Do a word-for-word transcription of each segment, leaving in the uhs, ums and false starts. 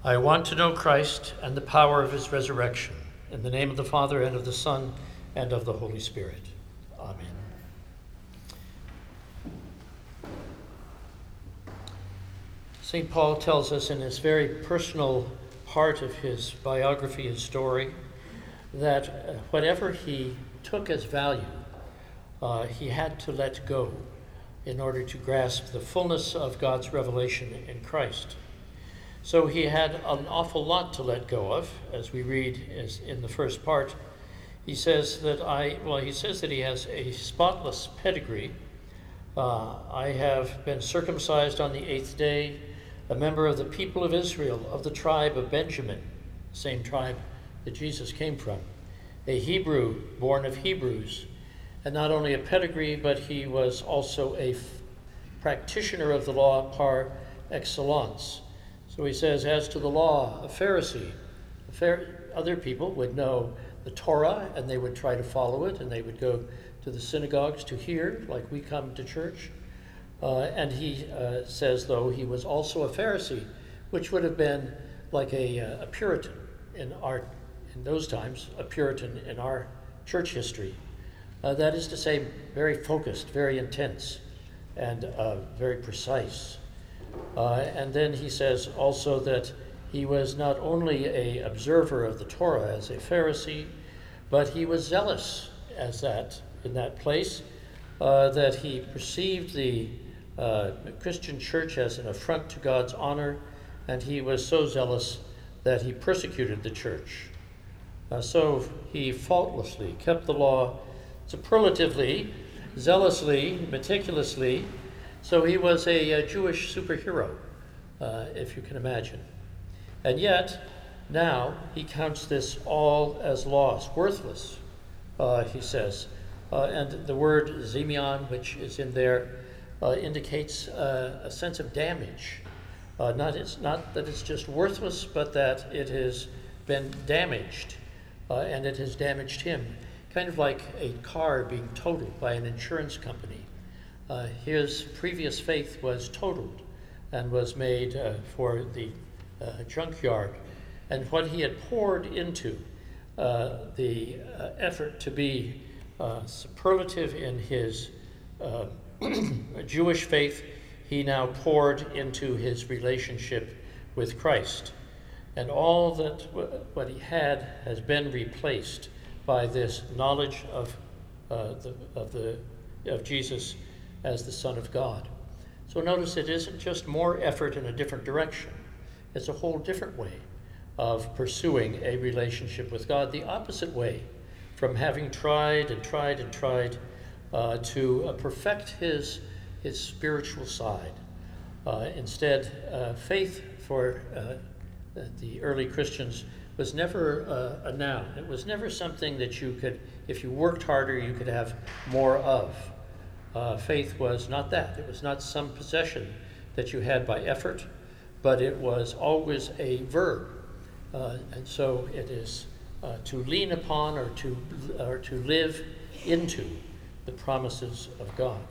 I want to know Christ and the power of his resurrection. In the name of the Father, and of the Son, and of the Holy Spirit. Amen. Saint Paul tells us in this very personal part of his biography and story that whatever he took as value, uh, he had to let go in order to grasp the fullness of God's revelation in Christ. So he had an awful lot to let go of, as we read as in the first part. He says that I, well, he says that he has a spotless pedigree. Uh, I have been circumcised on the eighth day, a member of the people of Israel, of the tribe of Benjamin, same tribe that Jesus came from, a Hebrew born of Hebrews, and not only a pedigree, but he was also a f- practitioner of the law par excellence. So he says, as to the law, a Pharisee. A Phar- other people would know the Torah, and they would try to follow it, and they would go to the synagogues to hear, like we come to church. Uh, and he uh, says, though, he was also a Pharisee, which would have been like a, uh, a Puritan in our, in those times, a Puritan in our church history. Uh, that is to say, very focused, very intense, and uh, very precise. Uh, and then he says also that he was not only an observer of the Torah as a Pharisee, but he was zealous as that in that place, uh, that he perceived the uh, Christian church as an affront to God's honor, and he was so zealous that he persecuted the church. Uh, so he faultlessly kept the law superlatively, zealously, meticulously. So he was a, a Jewish superhero, uh, if you can imagine. And yet, now he counts this all as loss, worthless, uh, he says. Uh, and the word zemion, which is in there, uh, indicates uh, a sense of damage. Uh, not, it's not that it's just worthless, but that it has been damaged, uh, and it has damaged him. Kind of like a car being totaled by an insurance company. Uh, his previous faith was totaled and was made uh, for the uh, junkyard. And what he had poured into uh, the uh, effort to be uh, superlative in his uh, Jewish faith, he now poured into his relationship with Christ. And all that w- what he had has been replaced by this knowledge of uh, the of the of Jesus as the Son of God. So notice it isn't just more effort in a different direction. It's a whole different way of pursuing a relationship with God, the opposite way from having tried and tried and tried uh, to uh, perfect his, his spiritual side. Uh, instead, uh, faith for uh, the early Christians was never uh, a noun. It was never something that you could, if you worked harder, you could have more of. Uh, faith was not that. It was not some possession that you had by effort, but it was always a verb. Uh, and so it is uh, to lean upon or to, or to live into the promises of God.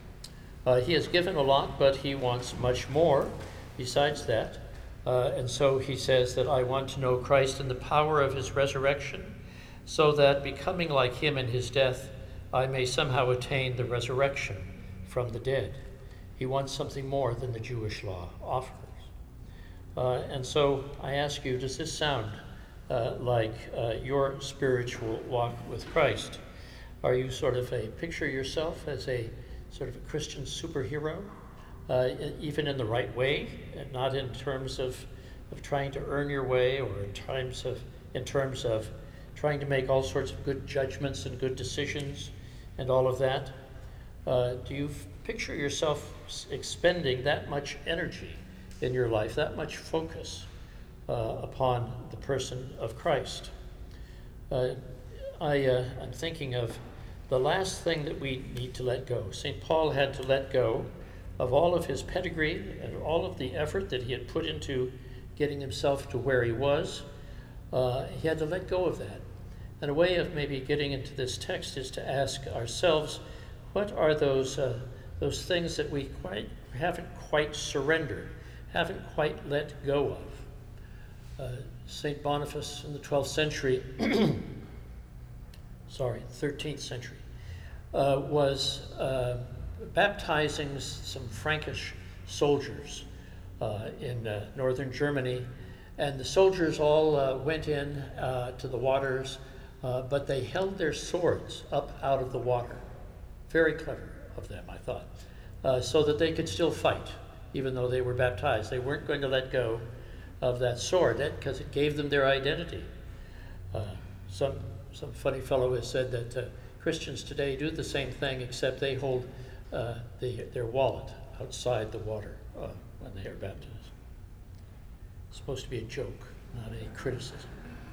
Uh, he has given a lot, but he wants much more besides that. Uh, and so he says that I want to know Christ and the power of his resurrection, so that becoming like him in his death, I may somehow attain the resurrection from the dead. He wants something more than the Jewish law offers. Uh, and so I ask you, does this sound uh, like uh, your spiritual walk with Christ? Are you sort of a, picture yourself as a sort of a Christian superhero, uh, even in the right way, and not in terms of, of trying to earn your way, or in terms of, in terms of trying to make all sorts of good judgments and good decisions and all of that? Uh, do you f- picture yourself expending that much energy in your life, that much focus uh, upon the person of Christ? Uh, I, uh, I'm thinking of the last thing that we need to let go. Saint Paul had to let go of all of his pedigree and all of the effort that he had put into getting himself to where he was. Uh, he had to let go of that. And a way of maybe getting into this text is to ask ourselves, what are those uh, those things that we quite haven't quite surrendered, haven't quite let go of? uh, Saint Boniface in the twelfth century, sorry, thirteenth century, uh, was uh, baptizing some Frankish soldiers uh, in uh, northern Germany. And the soldiers all uh, went in uh, to the waters, uh, but they held their swords up out of the water. Very clever of them, I thought, uh, so that they could still fight, even though they were baptized. They weren't going to let go of that sword, because it gave them their identity. Uh, some some funny fellow has said that uh, Christians today do the same thing, except they hold uh, the, their wallet outside the water uh, when they are baptized. It's supposed to be a joke, not a criticism.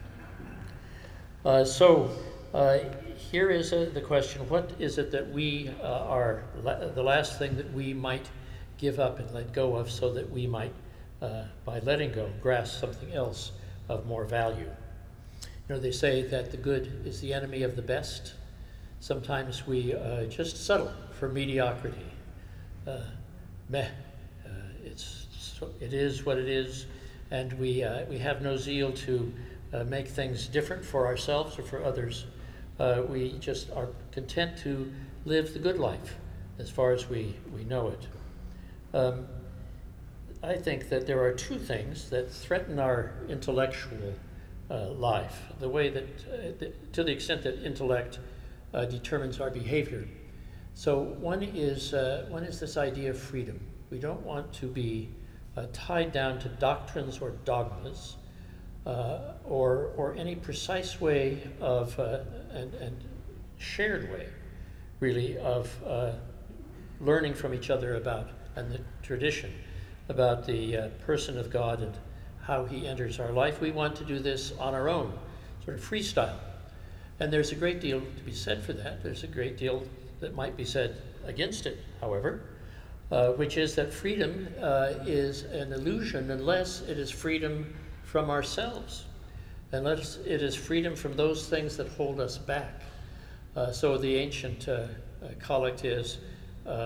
Uh, so uh, here is uh, the question: what is it that we uh, are la- the last thing that we might give up and let go of, so that we might, uh, by letting go, grasp something else of more value? You know, they say that the good is the enemy of the best. Sometimes we uh, just settle for mediocrity. Uh, meh, uh, it's so, it is what it is, and we uh, we have no zeal to uh, make things different for ourselves or for others. Uh, we just are content to live the good life as far as we, we know it. Um, I think that there are two things that threaten our intellectual uh, life, the way that, uh, the, to the extent that intellect uh, determines our behavior. So one is, uh, one is this idea of freedom. We don't want to be uh, tied down to doctrines or dogmas, uh, or, or any precise way of, uh, and, and shared way, really, of uh, learning from each other about, and the tradition, about the uh, person of God and how he enters our life. We want to do this on our own, sort of freestyle. And there's a great deal to be said for that. There's a great deal that might be said against it, however, uh, which is that freedom uh, is an illusion unless it is freedom from ourselves, unless it is freedom from those things that hold us back. Uh, so the ancient uh, uh, collect is, um,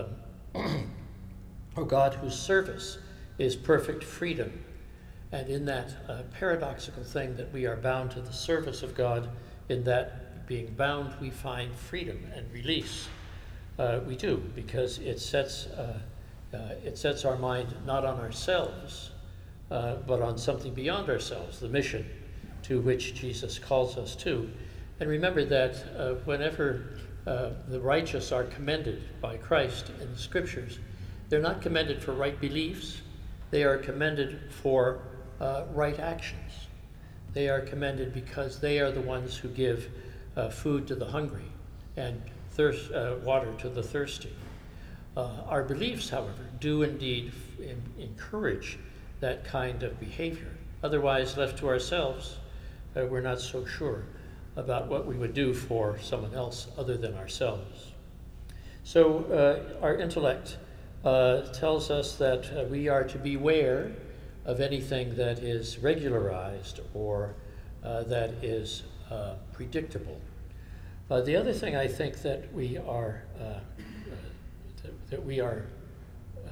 O God, whose service is perfect freedom. And in that uh, paradoxical thing that we are bound to the service of God, in that being bound we find freedom and release. Uh, we do, because it sets, uh, uh, it sets our mind not on ourselves, uh, but on something beyond ourselves, the mission to which Jesus calls us to. And remember that uh, whenever uh, the righteous are commended by Christ in the Scriptures, they're not commended for right beliefs, they are commended for uh, right actions. They are commended because they are the ones who give uh, food to the hungry and thirst, uh, water to the thirsty. Uh, our beliefs, however, do indeed f- encourage that kind of behavior. Otherwise, left to ourselves, uh, we're not so sure about what we would do for someone else other than ourselves. So uh, our intellect uh, tells us that uh, we are to beware of anything that is regularized or uh, that is uh, predictable. Uh, the other thing I think that we are uh, uh, that, that we are uh,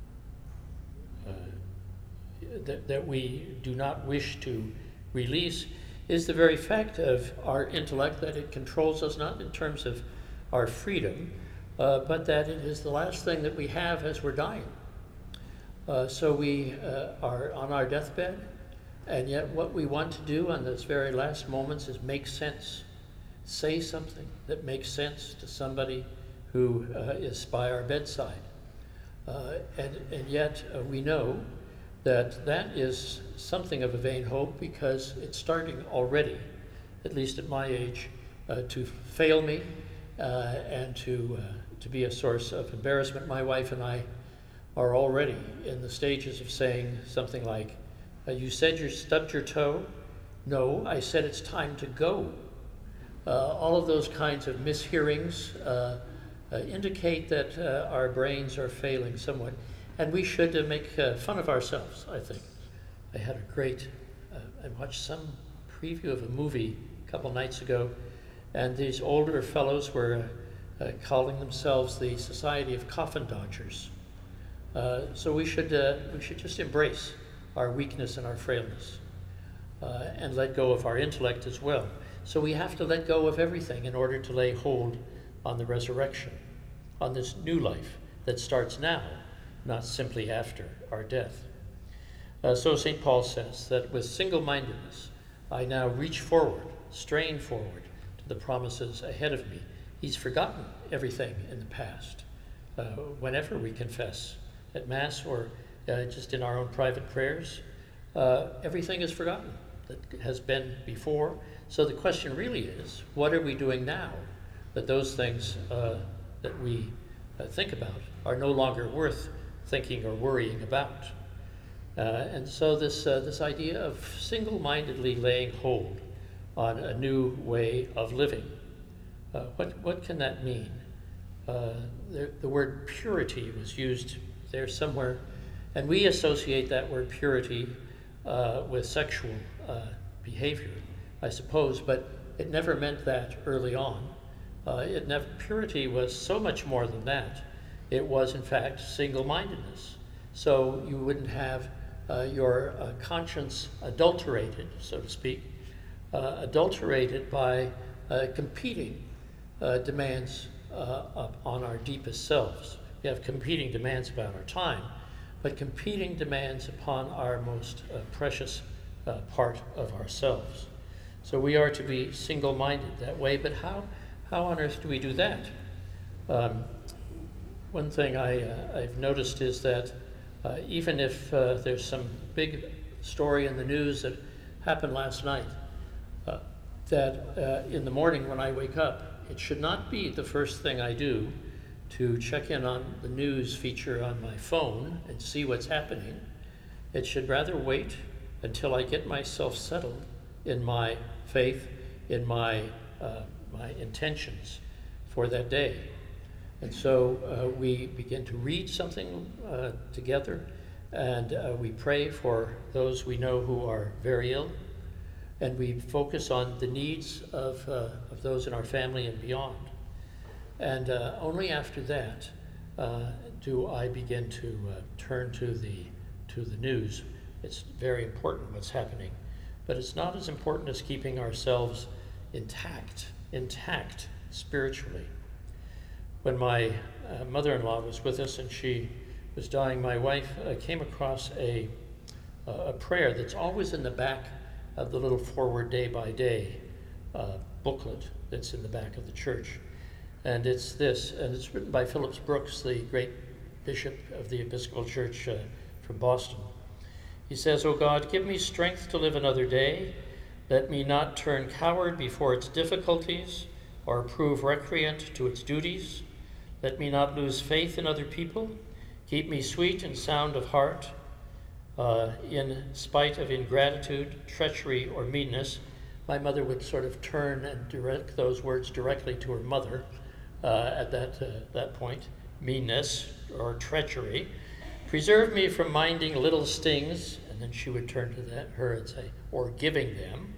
uh, that, that we do not wish to release is the very fact of our intellect, that it controls us not in terms of our freedom, uh, but that it is the last thing that we have as we're dying. Uh, so we uh, are on our deathbed, and yet what we want to do on those very last moments is make sense, say something that makes sense to somebody who uh, is by our bedside. Uh, and, and yet uh, we know that that is something of a vain hope, because it's starting already, at least at my age, uh, to fail me uh, and to, uh, to be a source of embarrassment. My wife and I are already in the stages of saying something like, uh, you said you stubbed your toe? No, I said it's time to go. Uh, all of those kinds of mishearings uh, uh, indicate that uh, our brains are failing somewhat. And we should uh, make uh, fun of ourselves, I think. I had a great, uh, I watched some preview of a movie a couple nights ago, and these older fellows were uh, uh, calling themselves the Society of Coffin Dodgers. Uh, so we should uh, we should just embrace our weakness and our frailness. uh, and let go of our intellect as well. So we have to let go of everything in order to lay hold on the resurrection, on this new life that starts now, not simply after our death. Uh, so Saint Paul says that with single-mindedness, I now reach forward, strain forward to the promises ahead of me. He's forgotten everything in the past. Uh, whenever we confess at Mass or uh, just in our own private prayers, uh, everything is forgotten that has been before. So the question really is, what are we doing now that those things uh, that we uh, think about are no longer worth thinking or worrying about? Uh, and so this, uh, this idea of single-mindedly laying hold on a new way of living, uh, what, what can that mean? Uh, the, the word purity was used there somewhere, and we associate that word purity uh, with sexual uh, behavior, I suppose, but it never meant that early on. Uh, it never, purity was so much more than that. It was, in fact, single-mindedness. So you wouldn't have uh, your uh, conscience adulterated, so to speak, uh, adulterated by uh, competing uh, demands uh, on our deepest selves. We have competing demands about our time, but competing demands upon our most uh, precious uh, part of ourselves. So we are to be single-minded that way, but how, how on earth do we do that? Um, one thing I, uh, I've noticed is that uh, even if uh, there's some big story in the news that happened last night, uh, that uh, in the morning when I wake up, it should not be the first thing I do to check in on the news feature on my phone and see what's happening. It should rather wait until I get myself settled in my faith, in my uh, my intentions for that day. And so uh, we begin to read something uh, together, and uh, we pray for those we know who are very ill, and we focus on the needs of, uh, of those in our family and beyond. And uh, only after that uh, do I begin to uh, turn to the, to the news. It's very important what's happening, but it's not as important as keeping ourselves intact, intact spiritually. When my uh, mother-in-law was with us and she was dying, my wife uh, came across a, uh, a prayer that's always in the back of the little Forward Day by Day uh, booklet that's in the back of the church. And it's this, and it's written by Phillips Brooks, the great bishop of the Episcopal Church uh, from Boston. He says, "O God, give me strength to live another day. Let me not turn coward before its difficulties or prove recreant to its duties. Let me not lose faith in other people. Keep me sweet and sound of heart, uh, in spite of ingratitude, treachery, or meanness." My mother would sort of turn and direct those words directly to her mother uh, at that, uh, that point. Meanness or treachery. "Preserve me from minding little stings," and then she would turn to that, her and say, "or giving them.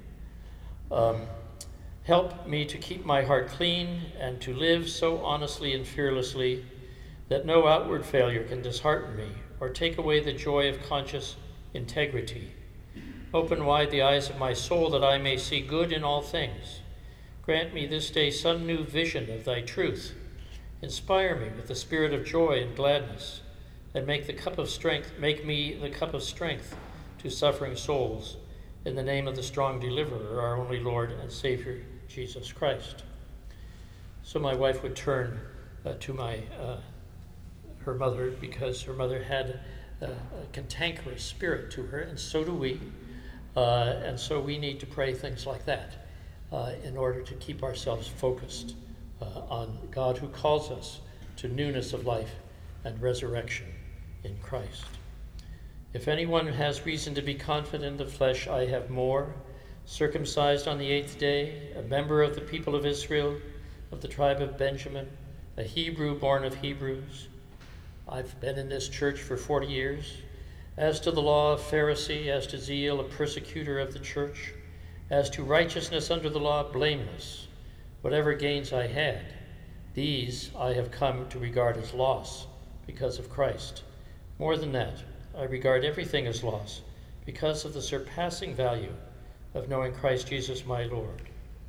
Um, Help me to keep my heart clean and to live so honestly and fearlessly that no outward failure can dishearten me or take away the joy of conscious integrity. Open wide the eyes of my soul that I may see good in all things. Grant me this day some new vision of thy truth. Inspire me with the spirit of joy and gladness, and make the cup of strength, make me the cup of strength to suffering souls. In the name of the strong deliverer, our only Lord and Savior, Jesus Christ." So my wife would turn uh, to my uh, her mother, because her mother had uh, a cantankerous spirit to her, and so do we. Uh, and so we need to pray things like that uh, in order to keep ourselves focused uh, on God, who calls us to newness of life and resurrection in Christ. "If anyone has reason to be confident of flesh, I have more. Circumcised on the eighth day, a member of the people of Israel, of the tribe of Benjamin, a Hebrew born of Hebrews. I've been in this church for forty years. As to the law, a Pharisee. As to zeal, a persecutor of the church. As to righteousness under the law, blameless. Whatever gains I had, these I have come to regard as loss because of Christ. More than that, I regard everything as loss because of the surpassing value of knowing Christ Jesus my Lord.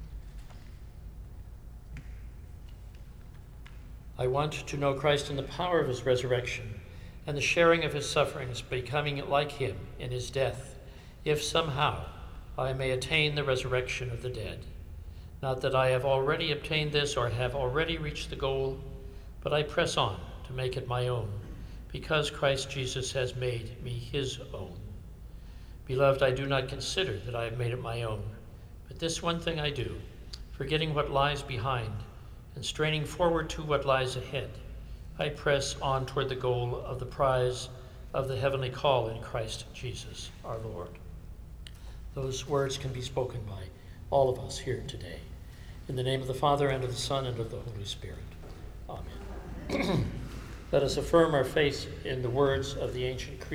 I want to know Christ in the power of his resurrection and the sharing of his sufferings, becoming like him in his death, if somehow I may attain the resurrection of the dead. Not that I have already obtained this or have already reached the goal, but I press on to make it my own, because Christ Jesus has made me his own. Beloved, I do not consider that I have made it my own, but this one thing I do, forgetting what lies behind and straining forward to what lies ahead, I press on toward the goal of the prize of the heavenly call in Christ Jesus our Lord. Those words can be spoken by all of us here today. In the name of the Father, and of the Son, and of the Holy Spirit. Amen. Let us affirm our faith in the words of the ancient creed.